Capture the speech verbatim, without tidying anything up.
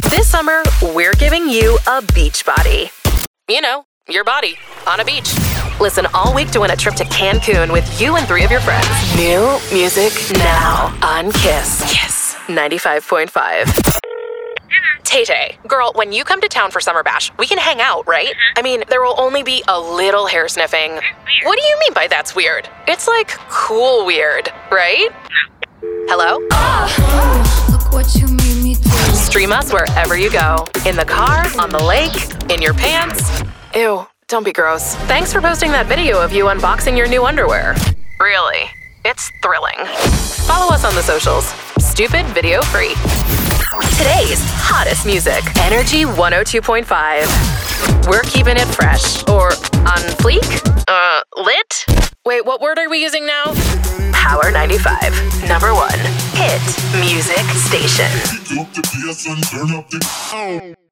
This summer, we're giving you a beach body. You know, your body on a beach. Listen all week to win a trip to Cancun with you and three of your friends. New music now on Kiss. Kiss ninety-five point five. Tay-Tay, girl, when you come to town for Summer Bash, we can hang out, right? I mean, there will only be a little hair sniffing. What do you mean by that's weird? It's like cool weird, right? Hello? Oh, look what you made me do. Stream us wherever you go. In the car, on the lake, in your pants. Ew, don't be gross. Thanks for posting that video of you unboxing your new underwear. Really, it's thrilling. Follow us on the socials. Stupid video free. Today's hottest music. Energy one oh two point five. We're keeping it fresh. Or on fleek? Uh, lit? Wait, what word are we using now? Power ninety-five. Number one hit music station.